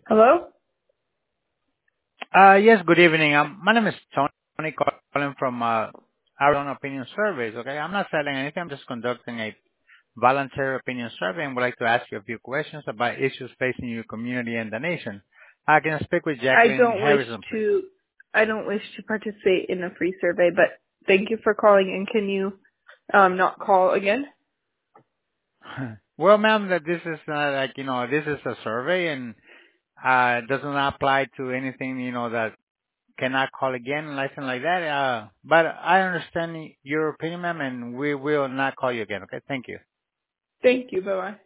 Hello? Yes, good evening. My name is Tony calling from our own opinion surveys. Okay, I'm not selling anything. I'm just conducting a voluntary opinion survey and would like to ask you a few questions about issues facing your community and the nation. I can speak with I Jacqueline don't wish Harrison, please. to I don't wish to participate in a free survey, but thank you for calling and can you not call again? Well, ma'am, that this is this is a survey and does not apply to anything that cannot call again, and something like that. But I understand your opinion, ma'am, and we will not call you again. Okay, thank you. Thank you. Bye bye.